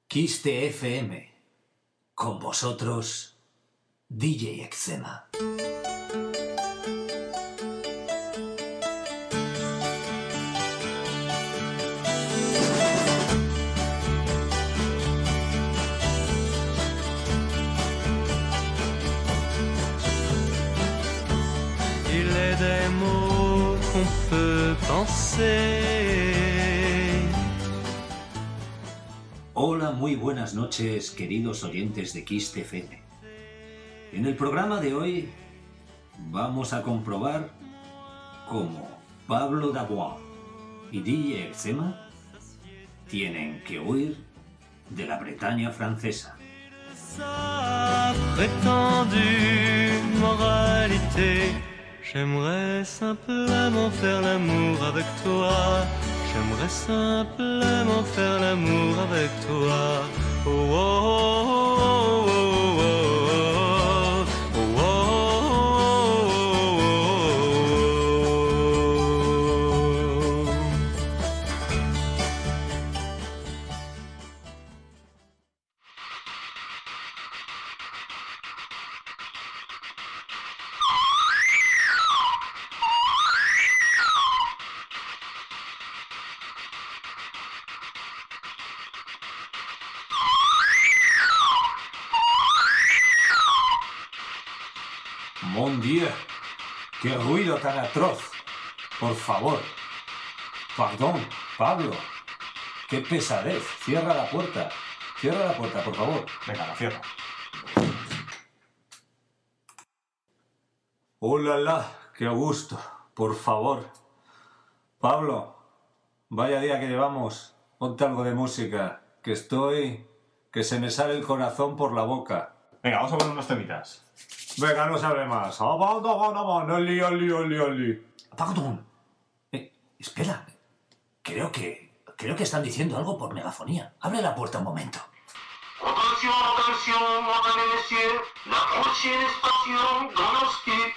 Quiste FM. Con vosotros, DJ Eczema. Il est des mots qu'on peut penser. Hola, muy buenas noches, queridos oyentes de Quiste FM. En el programa de hoy vamos a comprobar cómo Pablo Dabois y DJ Eczema tienen que huir de la Bretaña francesa. Sa prétendue moralité. J'aimerais simplement faire l'amour avec toi. J'aimerais simplement faire l'amour avec toi. Oh, oh, oh, oh, oh, oh, oh, oh, oh. ¡Mon Dieu! ¡Qué ruido tan atroz! Por favor. Perdón, Pablo. ¡Qué pesadez! Cierra la puerta. Cierra la puerta, por favor. Venga, la cierro. ¡Oh, la, la! ¡Qué gusto! Por favor. Pablo, vaya día que llevamos. Ponte algo de música. Que se me sale el corazón por la boca. Venga, vamos a poner unos temitas. Venga, no sabe más. Pardon. Espera. Creo que están diciendo algo por megafonía. Abre la puerta un momento. Attention, attention, mesdames et messieurs, la prochaine station dans nos skis.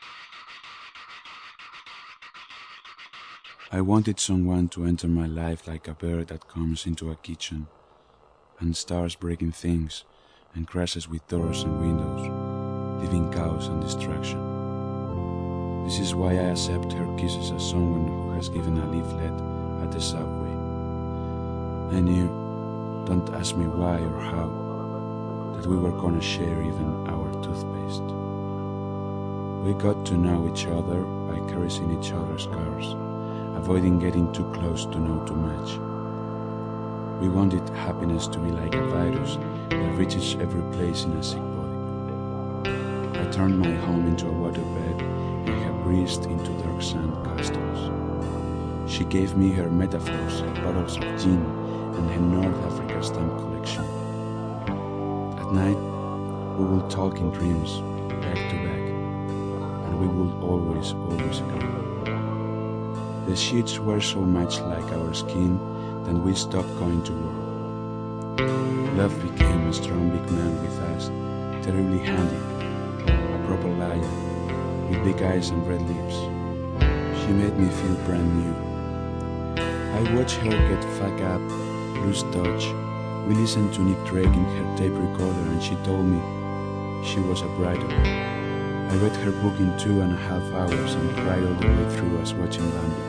I wanted someone to enter my life like a bird that comes into a kitchen and starts breaking things and crashes with doors and windows, leaving chaos and destruction. This is why I accept her kisses as someone who has given a leaflet at the subway. I knew, don't ask me why or how, that we were gonna share even our toothpaste. We got to know each other by caressing each other's cars, avoiding getting too close to know too much. We wanted happiness to be like a virus that reaches every place in a sick body. I turned my home into a waterbed and her breathed into dark sand castles. She gave me her metaphors, her bottles of gin, and her North Africa stamp collection. At night, we will talk in dreams, back to back, and we will always agree. The sheets were so much like our skin that we stopped going to war. Love became a strong big man with us, terribly handy, a proper liar, with big eyes and red lips. She made me feel brand new. I watched her get fucked up, lose touch. We listened to Nick Drake in her tape recorder and she told me she was a bridal. I read her book in 2.5 hours and cried all the way through as watching Bambi.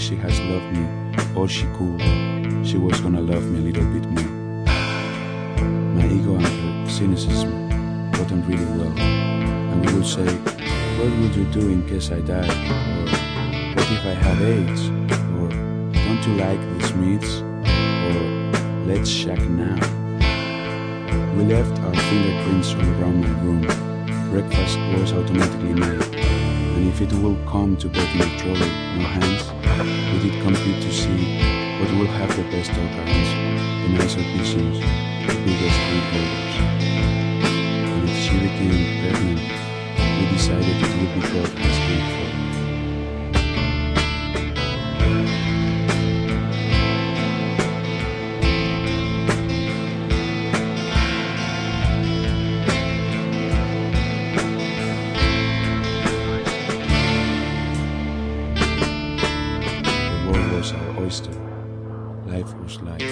she has loved me all she could, she was gonna love me a little bit more. My ego and her cynicism got on really well, and we would say, what would you do in case I died? Or what if I have AIDS? Or don't you like the Smiths? Or let's shack now. We left our fingerprints all around my room. Breakfast was automatically made, and if it will come to getting a trolley, no hands, we did compete to see what will have the best organs, the nicer visions, the biggest bootleggers. And if she became pregnant, we decided it would be God asking for it. Life was life.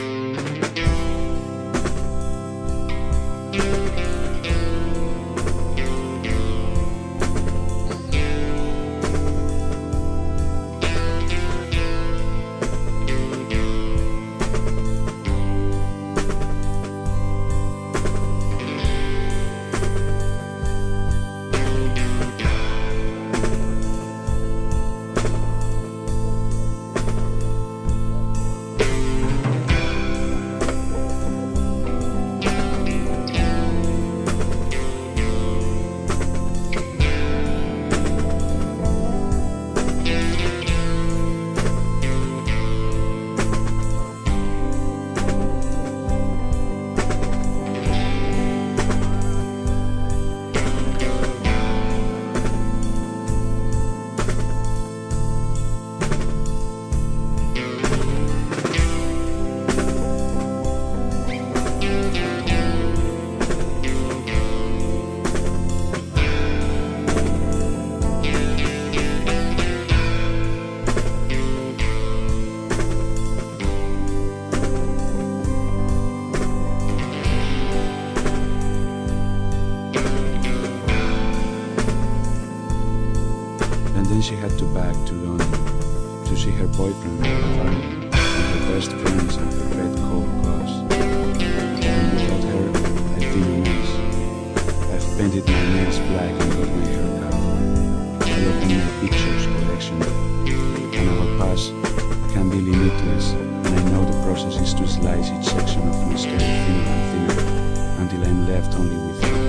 She had to back to London to see her boyfriend, her family, and her best friends and her red coat class. And without her, I've been a mess. I've painted my nails black and got my hair cut. I opened my pictures collection, and our past can be limitless, and I know the process is to slice each section of my story thinner and thinner until I'm left only with her.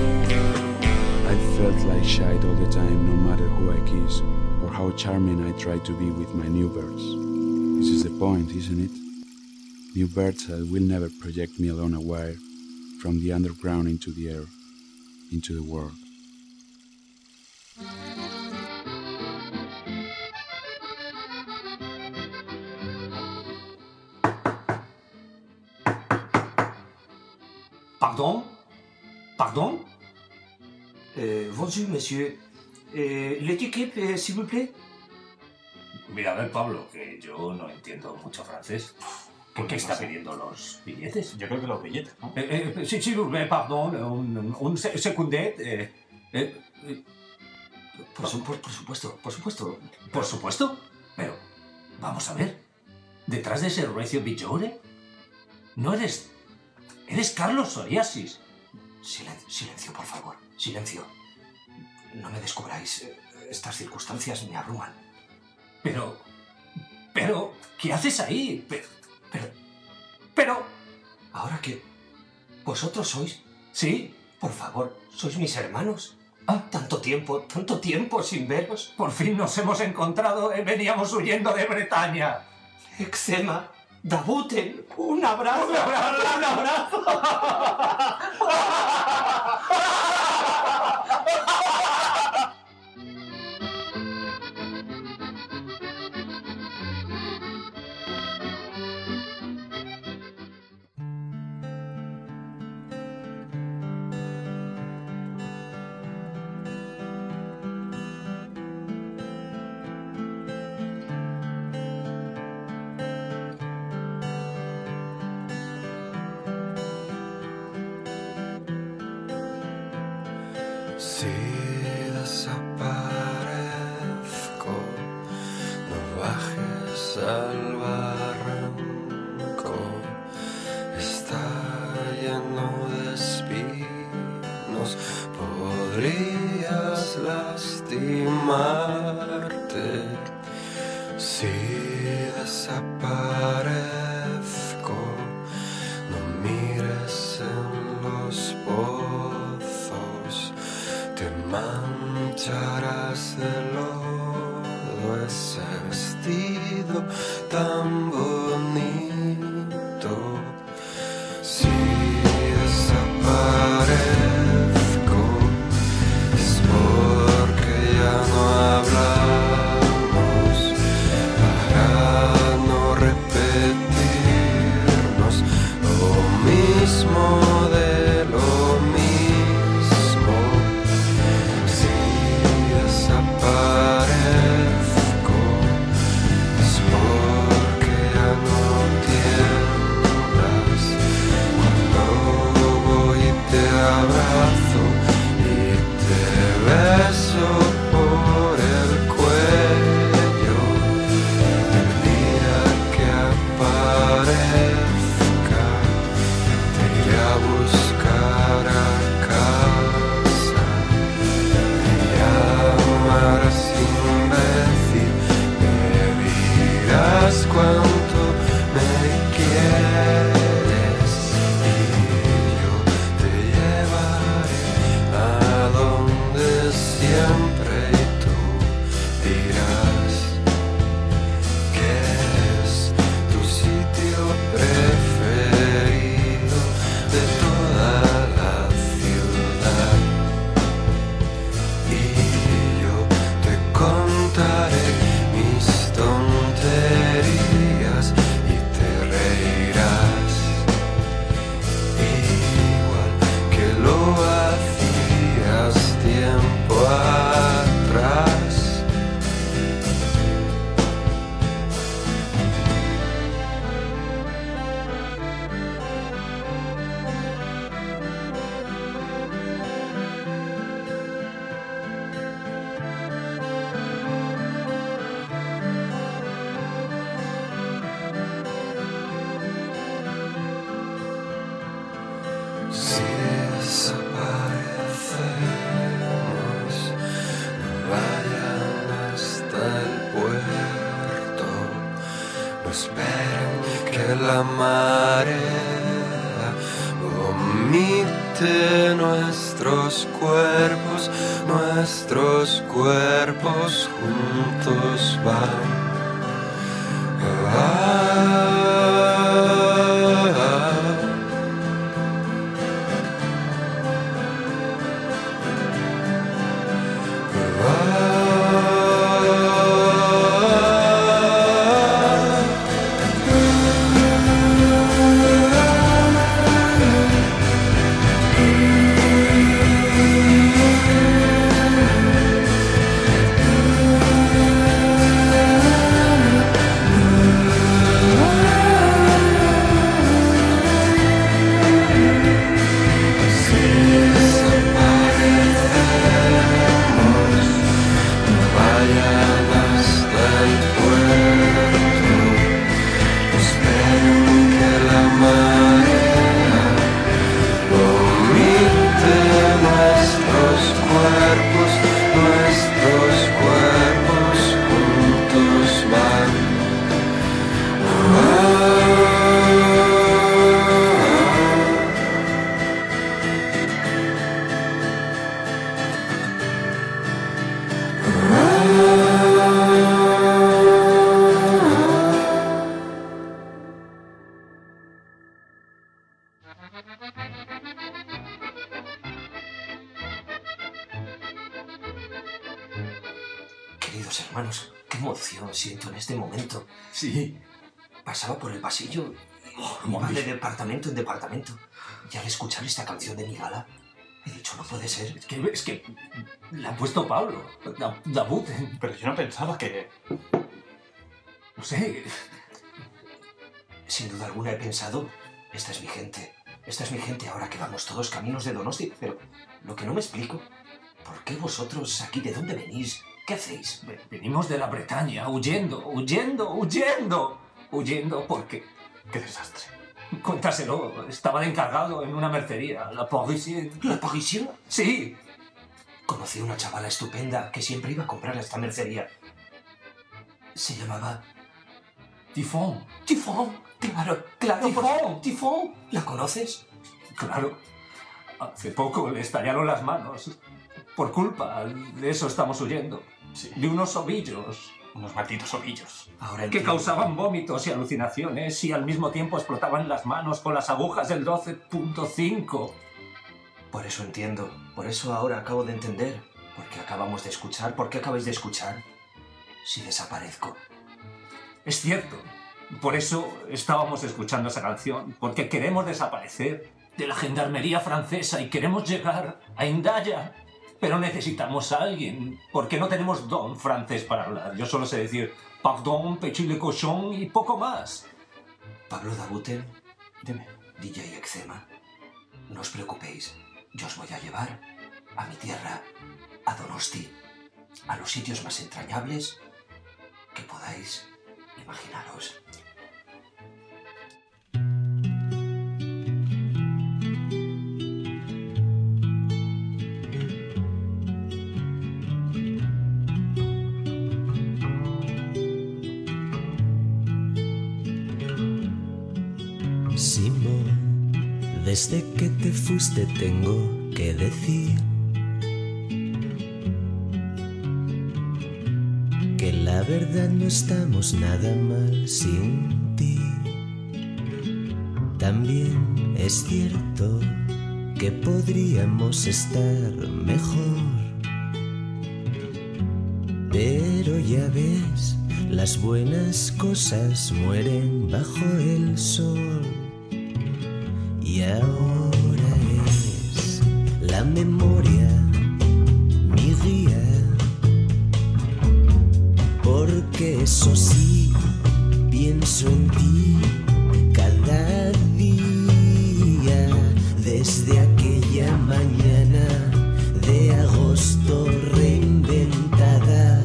I felt like shite all the time, no matter who I kiss, or how charming I try to be with my new birds. This is the point, isn't it? New birds that will never project me along a wire from the underground into the air, into the world. Pardon? Pardon? Bonjour, monsieur. L'équipe, s'il vous plaît. Mira, a ver, Pablo, que yo no entiendo mucho francés. ¿Por qué está pidiendo los billetes? Yo creo que los billetes, ¿no? Sí, perdón, un secundet. Por supuesto. Por supuesto, pero vamos a ver. Detrás de ese Recio Billore, no eres... Eres Carlos Soriasis. Silencio, por favor. Silencio. No me descubráis. Estas circunstancias me abruman. Pero... ¿Qué haces ahí? Pero... ¿Ahora que vosotros sois? Sí. Por favor, sois mis hermanos. Tanto tiempo sin veros. Por fin nos hemos encontrado. Veníamos huyendo de Bretaña. Eczema. Dabuten. Un abrazo. Si desaparezco, no bajes a al barranco está lleno de espinos. Podrías lastimarte si desaparezco. No mires en los pozos, te mancharás de lodo. Ese vestido tan bonito, si desaparezco es porque ya no hablamos, para no repetirnos lo mismo de lo mismo. Si desaparezco es porque ya no tiemblas cuando voy y te abrazo y te beso por el cuello. El día que aparezca te iré a buscar a casa. Me llamarás imbécil, me dirás cuánto me quieres y yo te llevaré a donde siempre y tú dirás que es tu sitio preferido de toda la ciudad. Y yo te contaré mis tonterías y te reirás, igual que lo hacías tiempo atrás. Si desaparecemos, no vayan hasta el puerto, no esperen que la marea vomite nuestros cuerpos juntos van. Queridos hermanos, qué emoción siento en este momento. Sí. Pasaba por el pasillo y ¿cómo iba has de visto? departamento en departamento. Y al escuchar esta canción de mi gala, he dicho, no puede ser. Es que la ha puesto Pablo. Dabut. Pero yo no pensaba que... No sé. Sin duda alguna he pensado, esta es mi gente. Esta es mi gente ahora que vamos todos caminos de Donosti. Pero lo que no me explico, ¿por qué vosotros aquí? ¿De dónde venís? ¿Qué hacéis? Venimos de la Bretaña, huyendo porque... ¡Qué desastre! Cuéntaselo, estaba de encargado en una mercería, la Parisienne. ¿La Parisienne? Sí. Conocí una chavala estupenda que siempre iba a comprar a esta mercería. Se llamaba... Tifón. Tifón. Claro. Tifón. ¿La conoces? Claro. Hace poco le estallaron las manos. Por culpa de eso estamos huyendo. Sí. De unos ovillos. Unos malditos ovillos. Ahora Que entiendo. causaban vómitos y alucinaciones y al mismo tiempo explotaban las manos con las agujas del 12.5. Por eso entiendo. Por eso ahora acabo de entender. Porque acabamos de escuchar. ¿Por qué acabáis de escuchar? Si desaparezco. Es cierto. Por eso estábamos escuchando esa canción. Porque queremos desaparecer de la gendarmería francesa y queremos llegar a Hendaya. Pero necesitamos a alguien, porque no tenemos don francés para hablar. Yo solo sé decir pardon, petit le cochon y poco más. Pablo Dabuten, Dime. DJ Eczema, no os preocupéis. Yo os voy a llevar a mi tierra, a Donosti, a los sitios más entrañables que podáis imaginaros. Simón, desde que te fuiste tengo que decir que la verdad no estamos nada mal sin ti. También es cierto que podríamos estar mejor, pero ya ves, las buenas cosas mueren bajo el sol. Y ahora es la memoria mi guía, porque eso sí, pienso en ti cada día, desde aquella mañana de agosto reinventada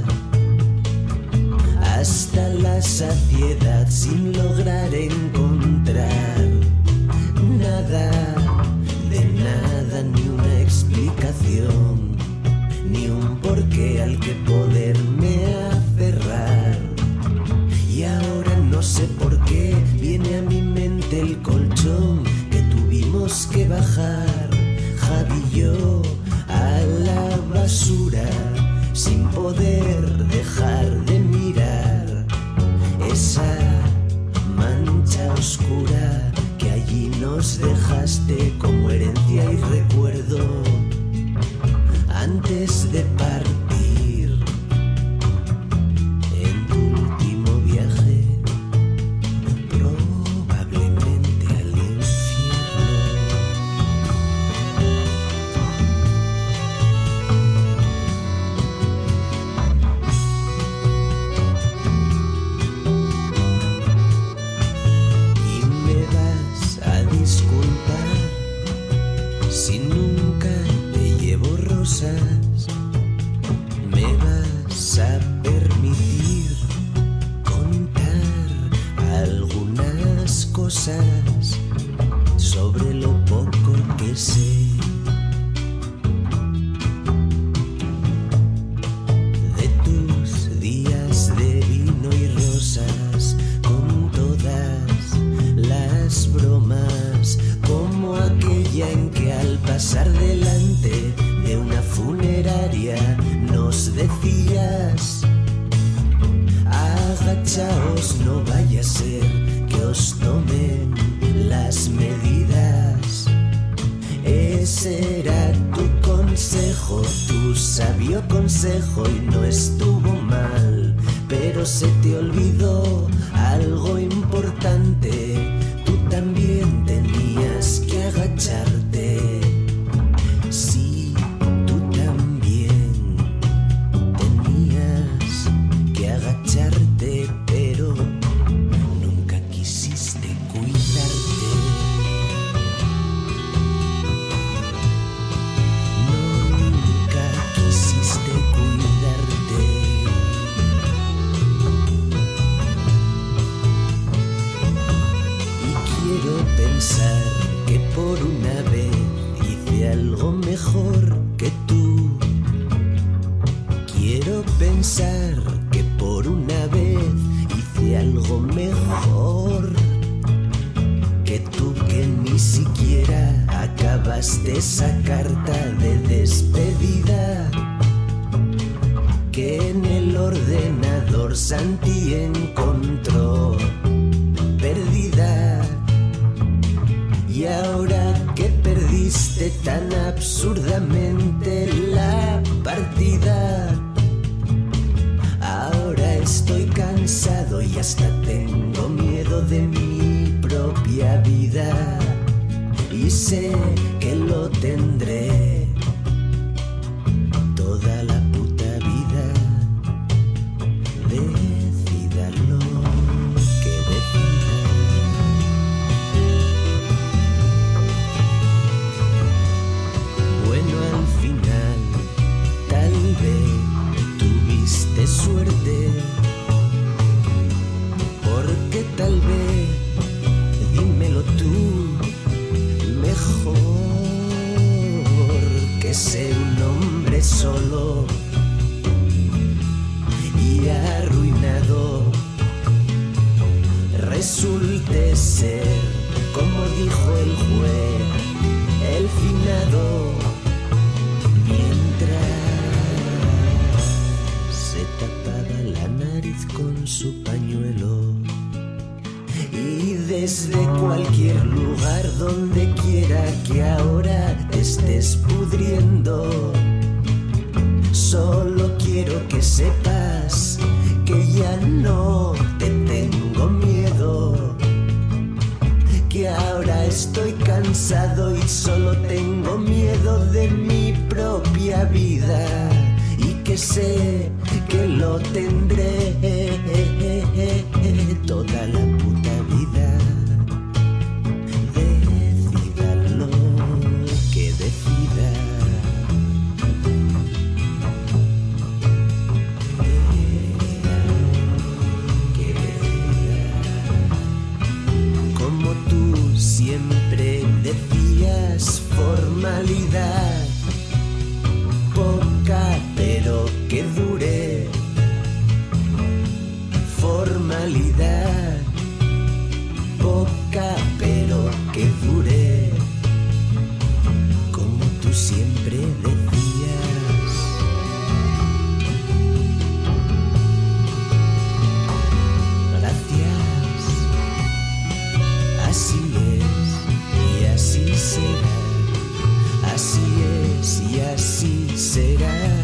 hasta la saciedad sin lograr encontrar nada, de nada, ni una explicación, ni un porqué al que poderme aferrar. Y ahora no sé por qué viene a mi mente el colchón que tuvimos que bajar, Javi y yo, a la basura, sin poder dejar de mirar esa mancha oscura que allí nos dejaste como herencia y recuerdo antes de partir en tu último viaje, probablemente al infierno. Y me vas a disculpar si nunca te llevo rosas. Me vas a permitir contar algunas cosas sobre lo poco que sé de tus días de vino y rosas, con todas las bromas, como aquella en que al pasar delante de una funeraria nos decías: agachaos, no vaya a ser que os tomen las medidas. Ese era tu consejo, tu sabio consejo, y no estuvo mal, pero se te olvidó algo importante. Tú también tenías que agacharte. Sí, tú también tenías que agacharte, pero nunca quisiste cuidarte. No, nunca quisiste cuidarte. pensar que por una vez hice algo mejor que tú. Quiero pensar que por una vez hice algo mejor que tú, que ni siquiera acabaste esa carta de despedida que en el ordenador Santi encontró perdida. Y ahora que perdiste tan absurdamente la partida, ahora estoy cansado y hasta tengo miedo de mi propia vida. Y sé que lo tendré toda la puta vida. Decida lo que decida. Bueno, al final, tal vez tuviste suerte, porque tal vez, dímelo tú, mejor que ser un hombre solo y arruinado resulte ser, como dijo el juez, el finado, mientras se tapaba la nariz con su pañuelo. Y desde cualquier lugar, donde quiera que ahora te estés pudriendo, solo quiero que sepas que ya no te tengo miedo, que ahora estoy cansado y solo tengo miedo de mi propia vida, y que sé que lo tendré toda la puta vida. Decida lo que decida. Decida lo que decida. Como tú siempre decías, formalidad poca pero que dure. Formalidad poca pero que dure, como tú siempre decías. Gracias, así es y así será, así es y así será.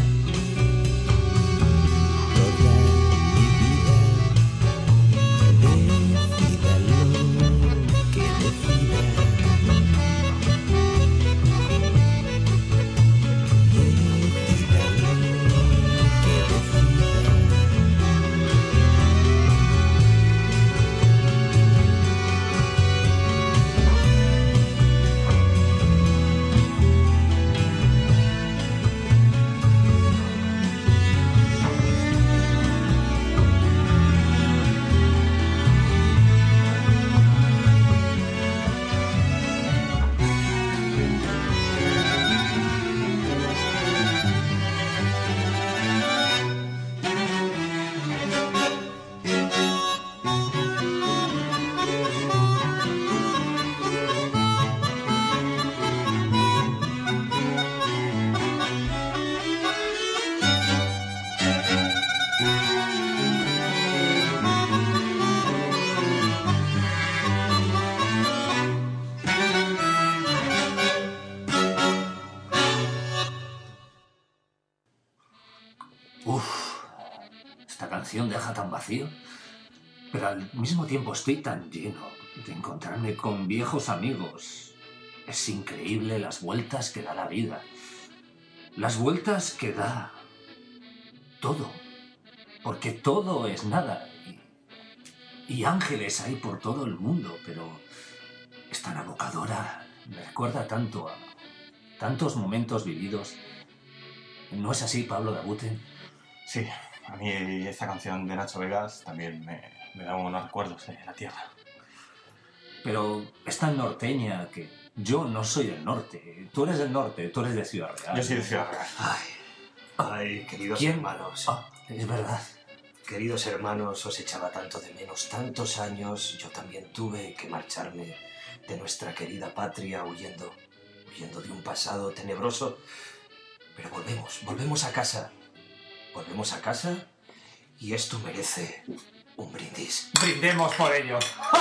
Esta canción deja tan vacío, pero al mismo tiempo estoy tan lleno de encontrarme con viejos amigos. Es increíble las vueltas que da la vida, las vueltas que da todo, porque todo es nada, y ángeles hay por todo el mundo, pero es tan abocadora, me recuerda tanto a tantos momentos vividos. ¿No es así, Pablo Dabuten? Sí, a mí esta canción de Nacho Vegas también me da unos recuerdos de la tierra. pero es tan norteña que yo no soy del norte. Tú eres del norte, tú eres de Ciudad Real. Yo soy de Ciudad Real. Ay, queridos ¿Quién? hermanos. Ah, es verdad. Queridos hermanos, os echaba tanto de menos. Tantos años, yo también tuve que marcharme de nuestra querida patria huyendo de un pasado tenebroso. Pero volvemos a casa. Volvemos a casa y esto merece un brindis. Brindemos por ello.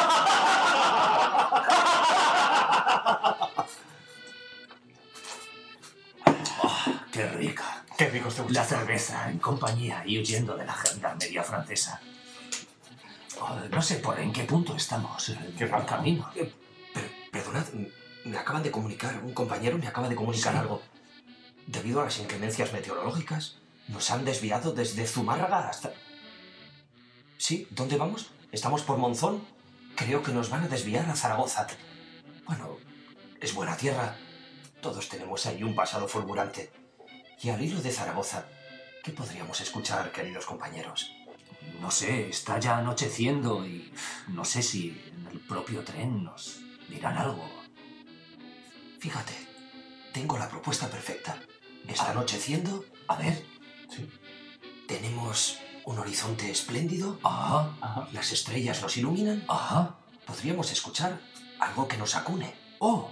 ¡Qué rica! Qué rico este La cerveza en compañía y huyendo de la gendarmería francesa. No sé por en qué punto estamos. Qué El raro. camino. Perdonad, me acaban de comunicar, un compañero me acaba de comunicar Sí. algo. Debido a las inclemencias meteorológicas, nos han desviado desde Zumárraga hasta... Sí, ¿dónde vamos? ¿Estamos por Monzón? Creo que nos van a desviar a Zaragoza. Bueno, es buena tierra. Todos tenemos ahí un pasado fulgurante. Y al hilo de Zaragoza, ¿qué podríamos escuchar, queridos compañeros? No sé, está ya anocheciendo y no sé si en el propio tren nos dirán algo. Fíjate, tengo la propuesta perfecta. Está anocheciendo, A ver. Sí. tenemos un horizonte espléndido, Ajá, Ajá. las estrellas nos iluminan. ajá. Podríamos escuchar algo que nos acune. ¡Oh!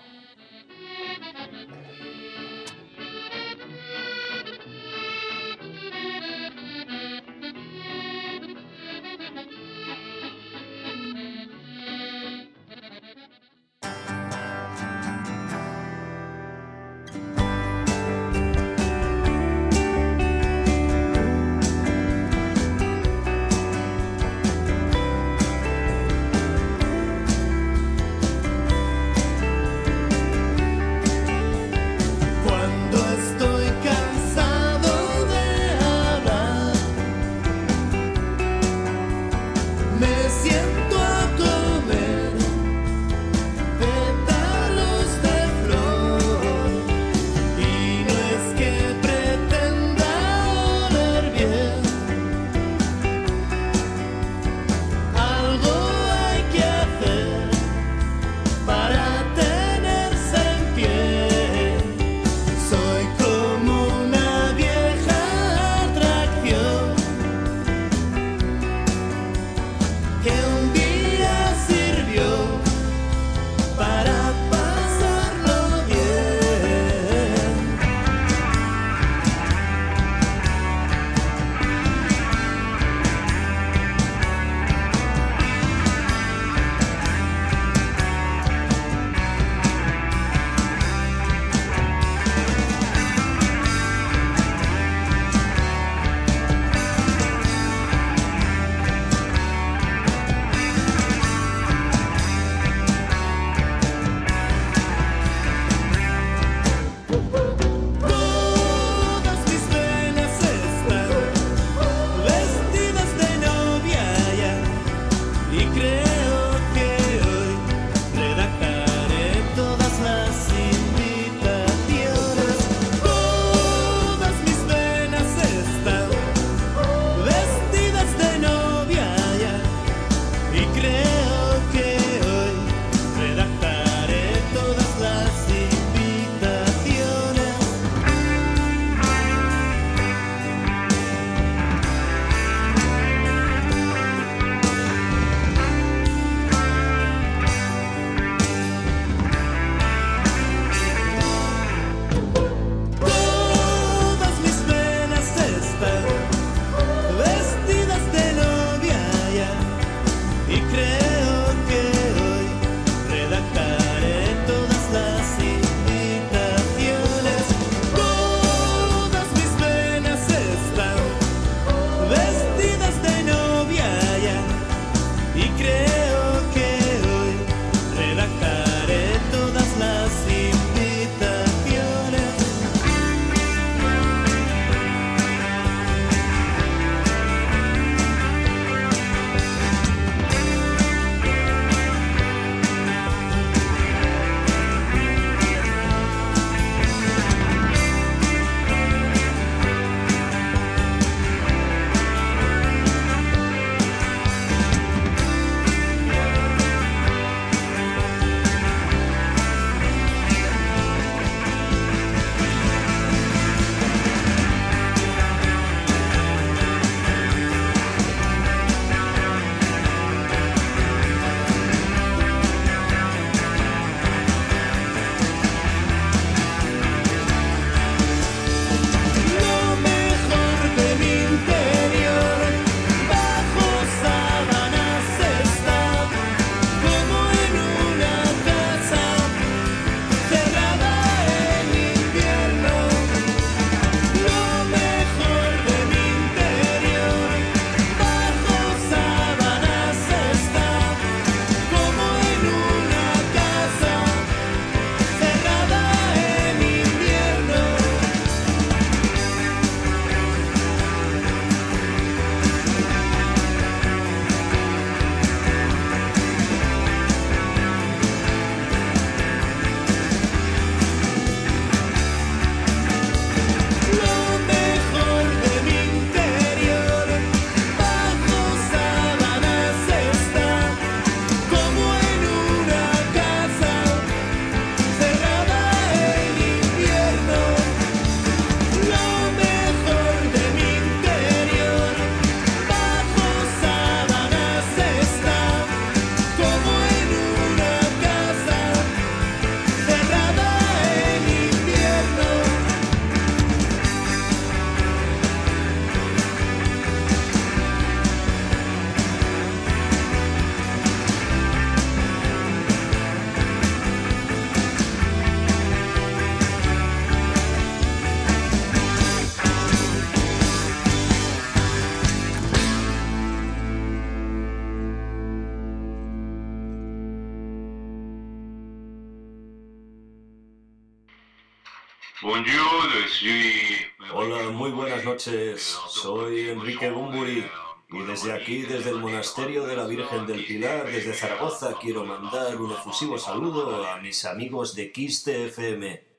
Bonjour, je suis... Hola, muy buenas noches. Soy Enrique Bumburi y desde aquí, desde el Monasterio de la Virgen del Pilar, desde Zaragoza, quiero mandar un efusivo saludo a mis amigos de Quiste FM.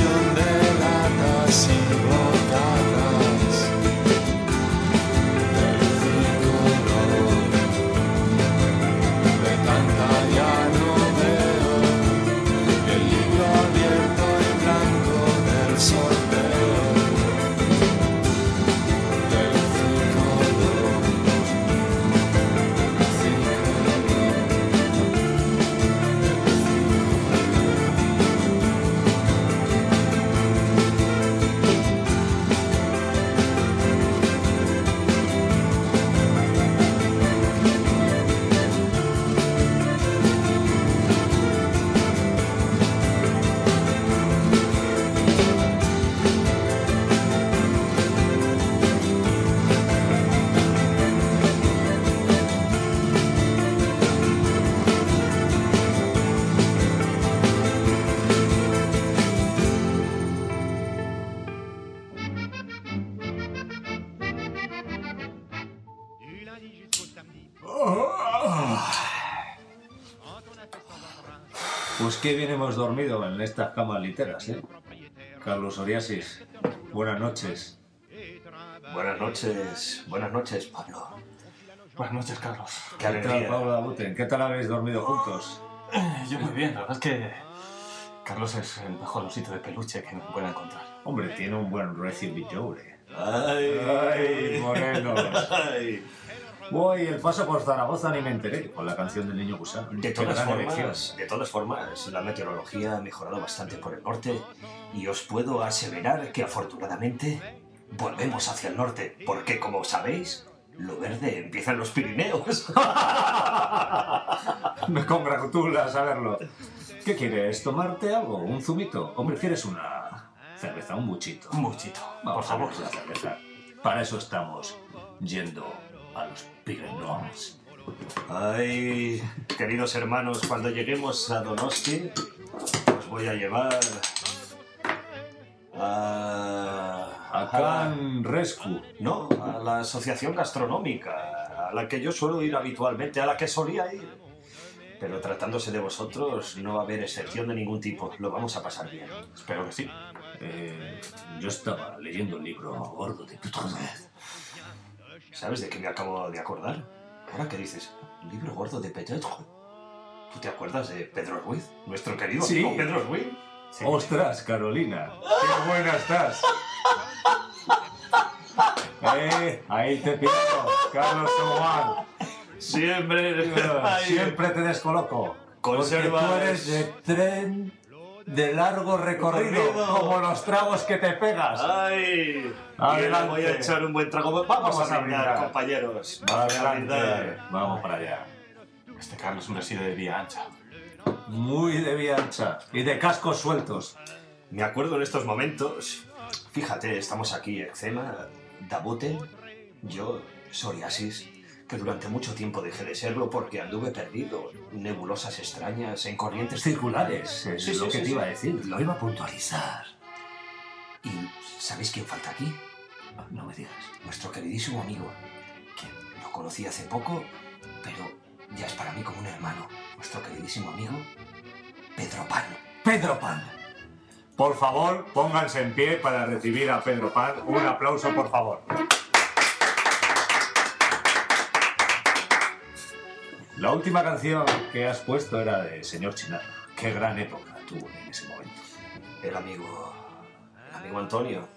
De latas y bocadas Pues qué bien hemos dormido en estas camas literas, ¿eh? Carlos Soriasis, buenas noches. Buenas noches, Pablo. Buenas noches, Carlos. Qué ¿Qué tal, alegría. Pablo Dabuten? ¿Qué tal habéis dormido juntos? Yo muy bien, la verdad es que Carlos es el mejor osito de peluche que me pueda encontrar. Hombre, tiene un buen Recio Villore. Ay, morenos. Ay. Voy, el paso por Zaragoza ni me enteré con la canción del niño gusano. De Qué gran elección. de todas formas, la meteorología ha mejorado bastante por el norte y os puedo aseverar que afortunadamente volvemos hacia el norte, porque como sabéis, lo verde empieza en los Pirineos. Me congratula saberlo. ¿Qué quieres? ¿Tomarte algo? ¿Un zumito? ¿O prefieres una cerveza, un buchito? Un buchito, Vamos por favor. a ver la cerveza. Para eso estamos yendo a los Pirineos. Ay, queridos hermanos, cuando lleguemos a Donosti, os voy a llevar A Can Rescue. No, a la asociación gastronómica, a la que yo suelo ir habitualmente, a la que solía ir. Pero tratándose de vosotros, no va a haber excepción de ningún tipo. Lo vamos a pasar bien. Espero que sí. Yo estaba leyendo un libro gordo de Petrus. ¿Sabes de qué me acabo de acordar? Ahora que dices, libro gordo de Petrus. ¿Tú te acuerdas de Pedro Ruiz? Nuestro querido Sí. amigo Pedro Ruiz. Sí. ¡Ostras, Carolina! ¡Qué buena estás! Ahí te pido, Carlos Oman. Siempre. Siempre te descoloco. Conservas- Porque tú eres de tren de largo recorrido, Recorrido. como los tragos que te pegas. ¡Ay! Adelante. Voy a echar un buen trago. Vamos a brindar, compañeros. Vamos a brindar. Adelante, vamos para allá. Este Carlos un reside de vía ancha. Muy de vía ancha y de cascos sueltos. Me acuerdo en estos momentos, fíjate, estamos aquí, Eczema, Dabuten, yo, Psoriasis, que durante mucho tiempo dejé de serlo porque anduve perdido, nebulosas extrañas, en corrientes Circulares, es Sí, lo sí, que sí, te iba sí. a decir. Lo iba a puntualizar. ¿Y sabéis quién falta aquí? No me digas. Nuestro queridísimo amigo, que lo conocí hace poco, pero ya es para mí como un hermano. Nuestro queridísimo amigo, Pedro Pan. Pedro Pan. Por favor, pónganse en pie para recibir a Pedro Pan. Un aplauso, por favor. La última canción que has puesto era de Señor Chinarro. Qué gran época tuvo en ese momento. El amigo Antonio,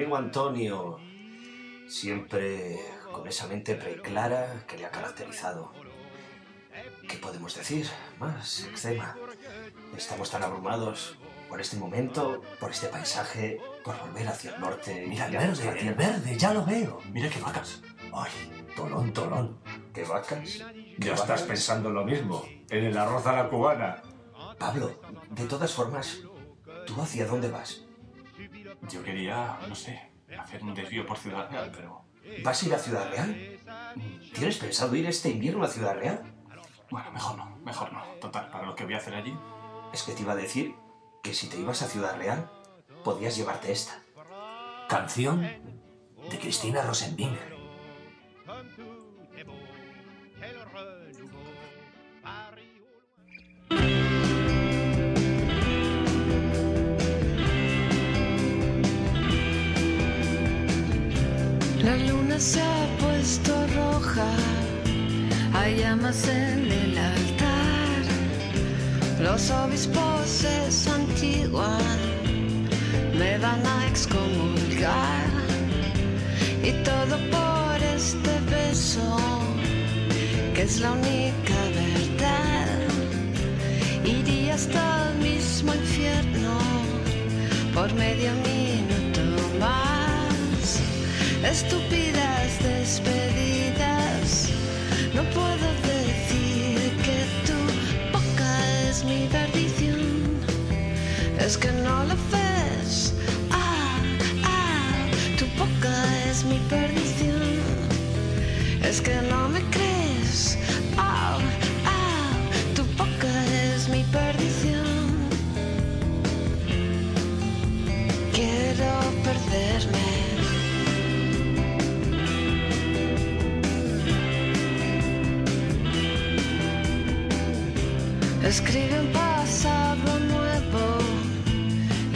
siempre con esa mente preclara que le ha caracterizado. ¿Qué podemos decir más, Eczema? Estamos tan abrumados por este momento, por este paisaje, por volver hacia el norte. Mira, y hacia la tierra. verde, ya lo veo. Mira qué vacas. Ay, tolón, tolón. ¿Qué vacas? Ya estás pensando lo mismo, en el arroz a la cubana. Pablo, De todas formas, ¿tú hacia dónde vas? Yo quería, no sé, hacer un desvío por Ciudad Real, pero... ¿Vas a ir a Ciudad Real? ¿Tienes pensado ir este invierno a Ciudad Real? Bueno, mejor no. Total, para lo que voy a hacer allí... Es que te iba a decir que si te ibas a Ciudad Real, podías llevarte esta. canción de Cristina Rosenbinger. La luna se ha puesto roja, hay llamas en el altar. Los obispos se santiguan, me van a excomulgar. Y todo por este beso, que es la única verdad. Iría hasta el mismo infierno por medio minuto más. Estúpidas despedidas, no puedo decir que tu boca es mi perdición. Es que no lo ves, tu boca es mi perdición. Es que no me crees, tu boca es mi perdición. Quiero perderme. Escribe un pasaporte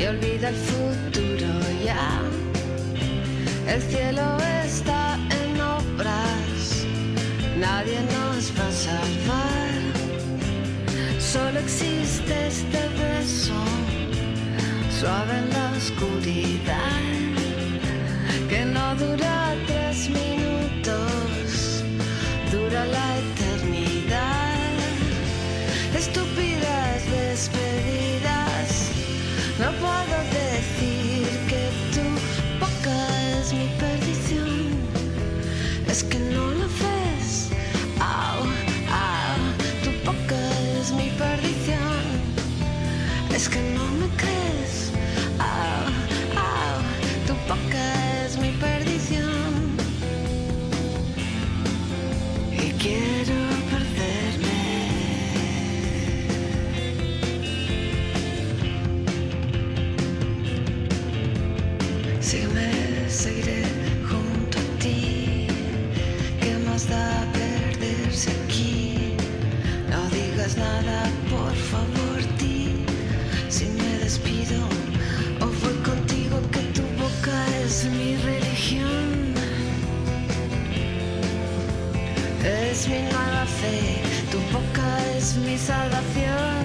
olvida el futuro ya. El cielo está en obras, nadie nos va a salvar. Solo existe este beso, suave en la oscuridad, que no dura 3 minutos, dura la eternidad. Estúpidas despedidas, no puedo decir que tu boca es mi perdición. Es que no lo ves, au, au, tu boca es mi perdición. Es que no me crees, au, au, tu boca es mi perdición. Y quiero perderme. Sígueme, seguiré junto a ti. ¿Qué más da perderse aquí? No digas nada, por favor, di si me despido o voy contigo, que tu boca es mi religión. Es mi nueva fe, tu boca es mi salvación.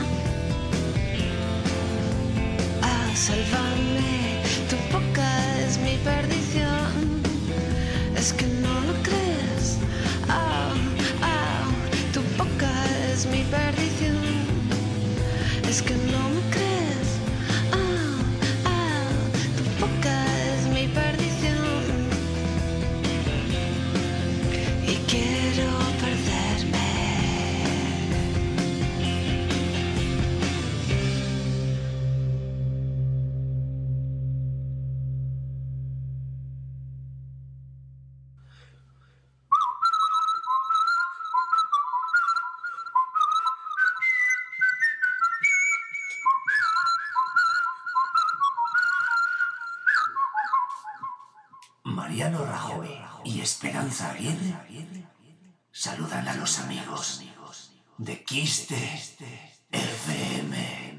Sálvame, tu boca es mi perdición. Es que no lo crees, au, au, tu boca es mi perdición. Es que no me crees, au, au, tu boca es mi perdición. Y quiero perderme. Mariano Rajoy y Esperanza Aguirre saludan a los amigos de Quiste FM.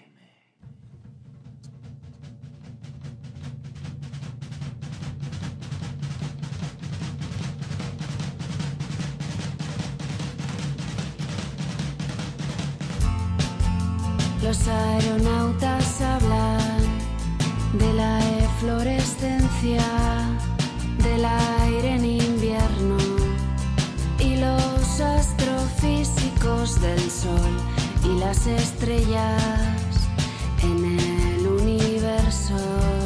Los aeronautas hablan de la eflorescencia del aire en invierno y los astrofísicos del sol y las estrellas en el universo.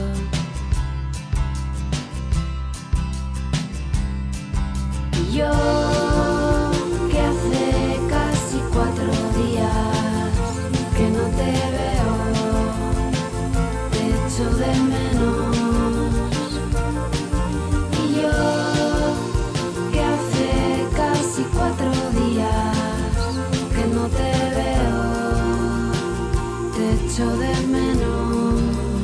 Y yo, que hace casi 4 días que no te veo, te echo de menos. Y yo, que hace casi 4 días que no te veo, te echo de menos.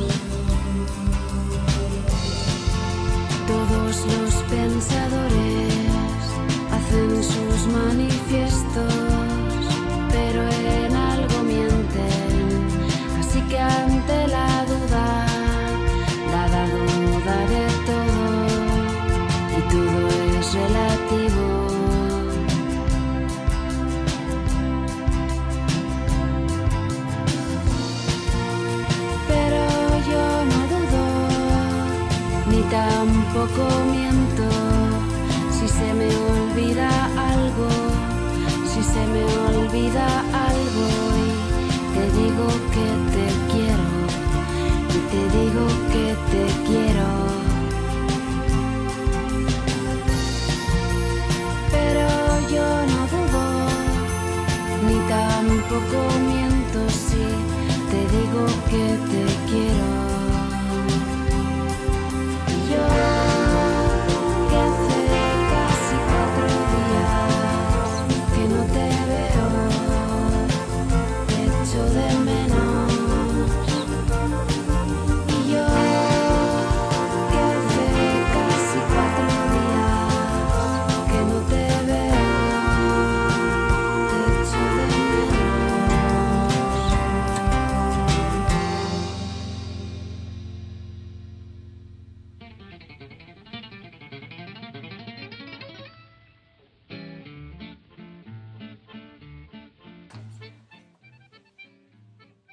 Todos los pensadores hacen sus manifiestos, pero en algo mienten, así que ante la duda, dada duda de todo, y todo es relativo. Pero yo no dudo, ni tampoco miento. Si se me olvida algo, si se me olvida algo, y te digo que te quiero, y te digo que te quiero. Pero yo no dudo, ni tampoco miento si te digo que te quiero. Y yo, que hace casi 4 días que no te veo, te echo de menos. Y yo, que hace casi 4 días que no te veo, te echo de menos.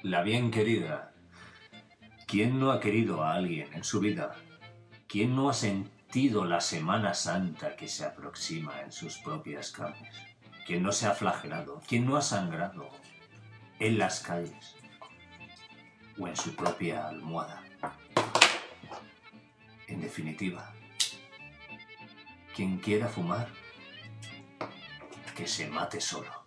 La bien querida. ¿Quién no ha querido a alguien en su vida? ¿Quién no ha sentido la Semana Santa que se aproxima en sus propias carnes? ¿Quién no se ha flagelado? ¿Quién no ha sangrado en las calles o en su propia almohada? En definitiva, quien quiera fumar, que se mate solo.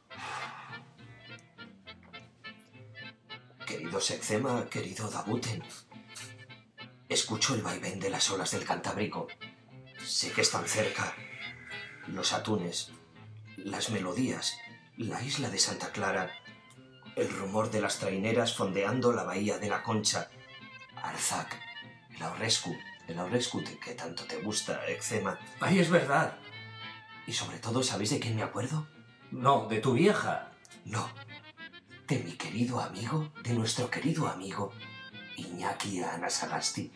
Querido Sexema, querido Dabuten, escucho el vaivén de las olas del Cantábrico. Sé que están cerca los atunes, las melodías, la isla de Santa Clara, el rumor de las traineras fondeando la bahía de la Concha, Arzac, el Aurescu que tanto te gusta, Eczema. ¡Ay, es verdad! Y sobre todo, ¿sabéis de quién me acuerdo? No, de tu vieja. No, de mi querido amigo, de nuestro querido amigo, Iñaki Anasagasti.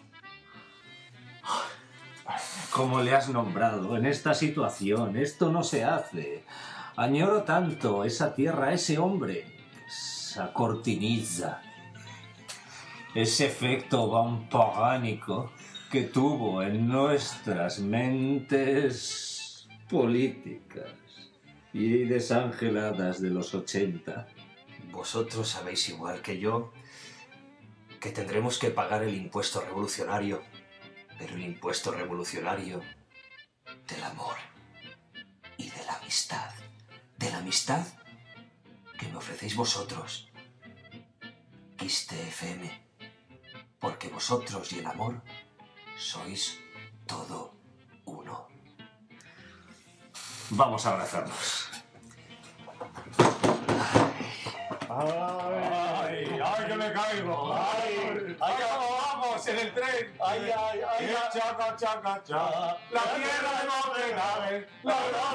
¿Cómo le has nombrado en esta situación? Esto no se hace. Añoro tanto esa tierra, ese hombre, esa cortinilla, ese efecto vampiránico que tuvo en nuestras mentes políticas y desangeladas de los 80. Vosotros sabéis igual que yo que tendremos que pagar el impuesto revolucionario, pero el impuesto revolucionario del amor y de la amistad. De la amistad que me ofrecéis vosotros, Quiste FM, porque vosotros y el amor sois todo uno. Vamos a abrazarnos. ¡Ay, que me caigo! ¡Ay, vamos en el tren! ¡Ay, chaca, chaca, chaca! ¡La tierra no te cabe! ¡La,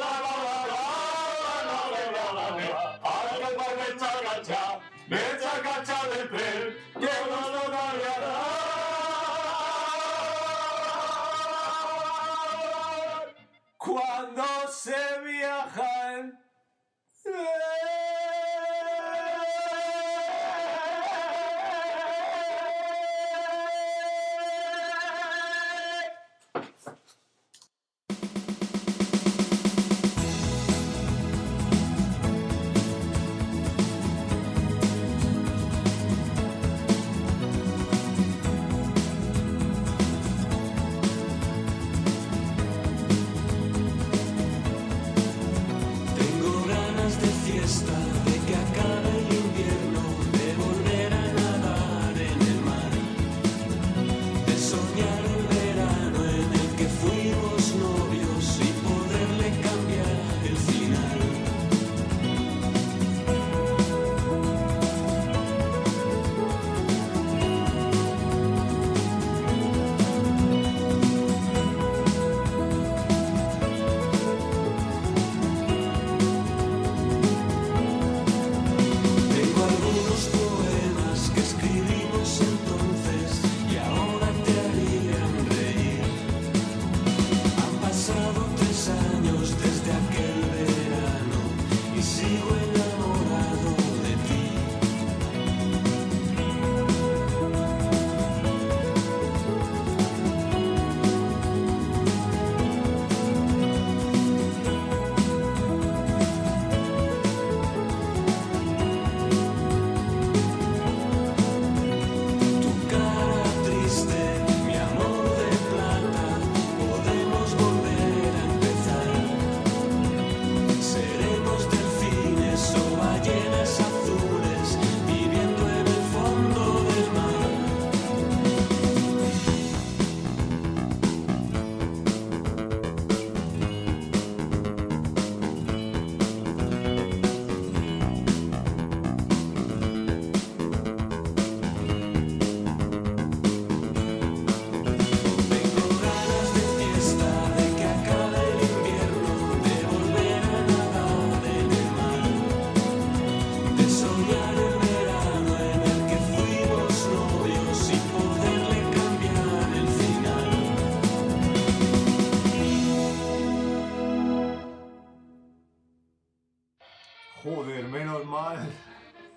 ¡ay, que me chaca, chaca! ¡Me chaca, chaca del tren! ¡Que no lo cambiará! Cuando se viaja en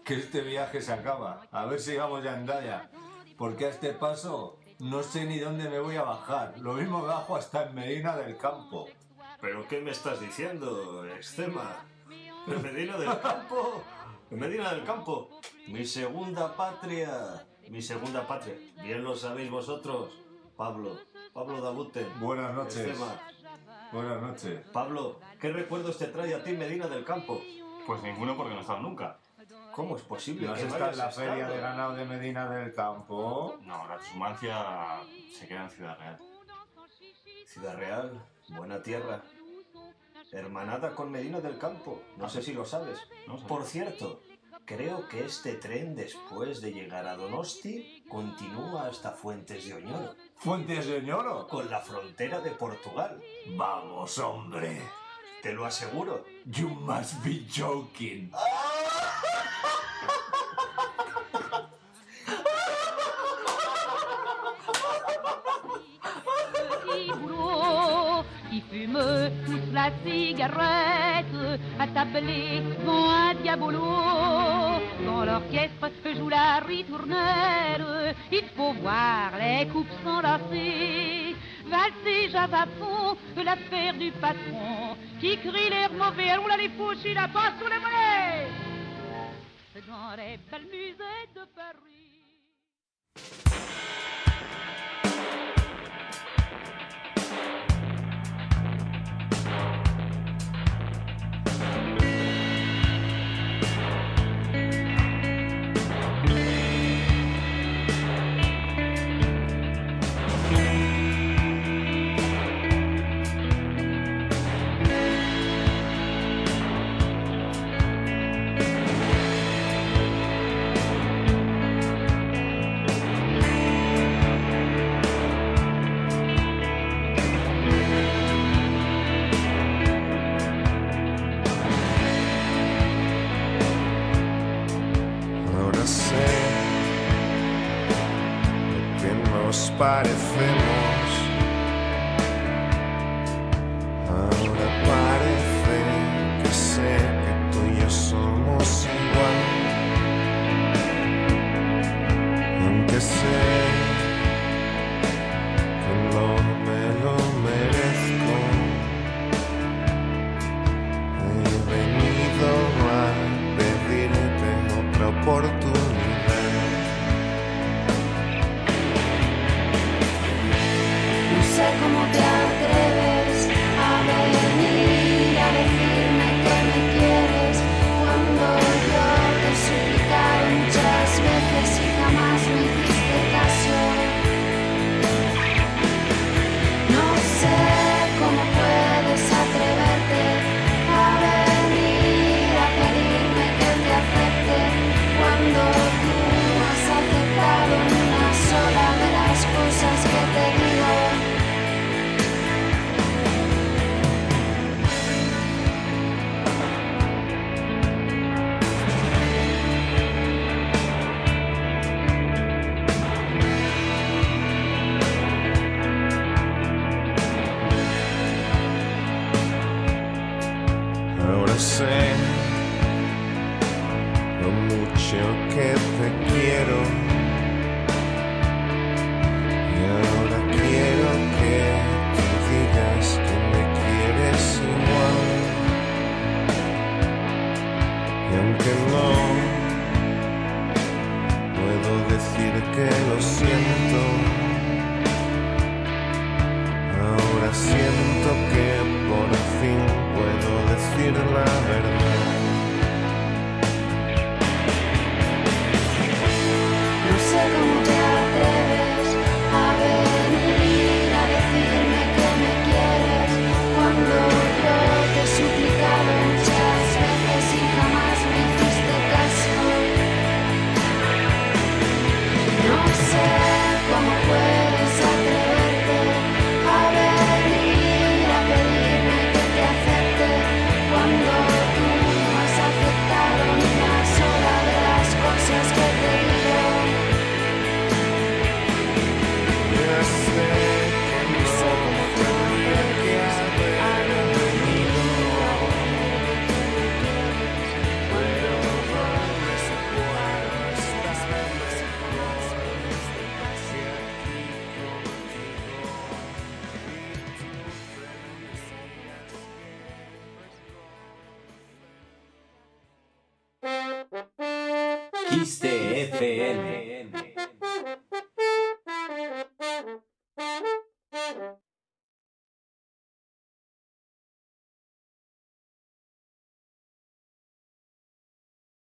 que este viaje se acaba. A ver si llegamos ya a Hendaya. Porque a este paso no sé ni dónde me voy a bajar. Lo mismo bajo hasta en Medina del Campo. ¿Pero qué me estás diciendo, Extrema? ¿En Medina del Campo? ¿En Medina del Campo? Mi segunda patria. Mi segunda patria. Bien lo sabéis vosotros. Pablo Dabuten. Buenas noches. Extrema. Buenas noches. Pablo, ¿qué recuerdos te trae a ti Medina del Campo? Pues ninguno, porque no he estado nunca. ¿Cómo es posible ¿No has que no estado en hayas la feria estado? de ganado de Medina del Campo? No, la Tumancia se queda en Ciudad Real. Ciudad Real, buena tierra. Hermanada con Medina del Campo. No sé si lo sabes. No sé. Por cierto, creo que este tren, después de llegar a Donosti, continúa hasta Fuentes de Oñoro, ¿Fuentes de Oñoro? con la frontera de Portugal. Vamos, hombre. Te lo aseguro. You must be joking. Qui fument tous la cigarette, attablés devant un diabolo. Quand l'orchestre joue la ritournelle, il faut voir les coupes s'enlacer. Valser, jazz à fond, l'affaire du patron, qui crie l'air mauvais, allons là les fauchis, la passe sur les mollets. Dans les belles musées de Paris. Ahora sé lo que nos parecemos. Ahora parece que sé que tú y yo somos igual. Aunque sé que no me lo merezco, he venido a pedirte otra oportunidad. No sé cómo te atreves a venir a decirme que me quieres cuando yo te he suplicado muchas veces y jamás me hiciste caso. No sé cómo puedes atreverte a venir a pedirme que te acepte cuando tú has aceptado una sola de las cosas que te digo. Ahora sé lo mucho que te quiero y ahora quiero que tú digas que me quieres igual. Y aunque no puedo decir que lo siento, ahora siento que por fin puedo decir la verdad. No sé cómo te atreves a venir a decirme que me quieres cuando yo te he suplicado muchas veces y jamás me hiciste caso. No sé cómo puedes atreverte a venir a pedirme que te acepte cuando Quiste FM.